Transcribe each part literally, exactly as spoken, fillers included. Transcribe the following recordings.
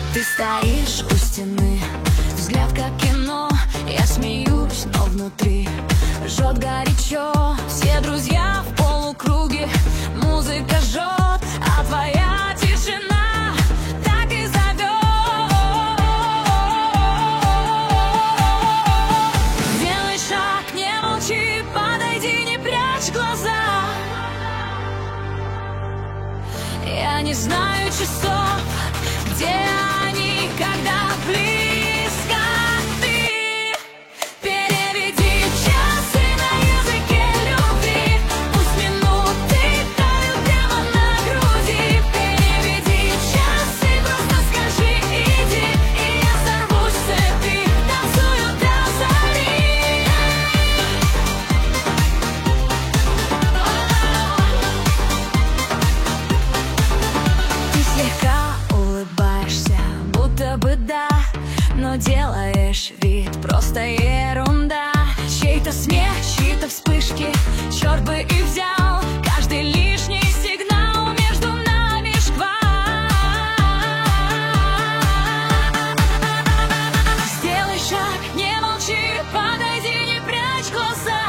Ты стоишь у стены, взгляд как кино. Я смеюсь, но внутри жжет горячо. Все друзья в полукруге, музыка жжет, а твоя тишина так и зовет. Делай шаг, не молчи, подойди, не прячь глаза. Я не знаю часов, где они, когда близко ты. Переведи часы на языке любви, пусть минуты тают прямо на груди. Переведи часы, просто скажи иди, и я сорвусь с цепи, танцую до зари. Ты слегка улыбаешься, будто бы да, но делаешь вид, просто ерунда. Чей-то смех, чьи-то вспышки, черт бы и взял каждый лишний сигнал, между нами шквал. Сделай шаг, не молчи, подойди, не прячь глаза.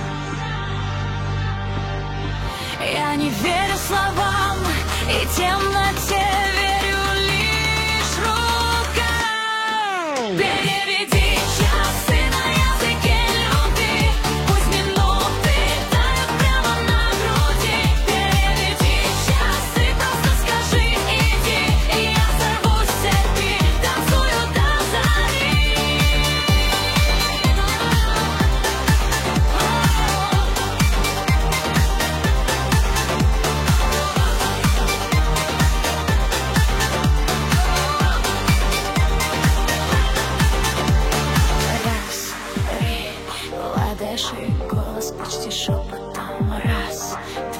Я не верю словам и темноте, верю лишь рукам. Переведи часы на языке любви, пусть минуты тают прямо на груди. Переведи часы, просто скажи иди, и я сорвусь с цепи, танцую до зари. Раз, три, латыши, голос почти шепотом. Раз,